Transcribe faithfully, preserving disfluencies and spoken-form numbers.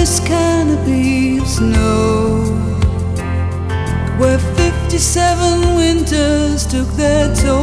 endless canopy of snow, where fifty-seven winters took their toll.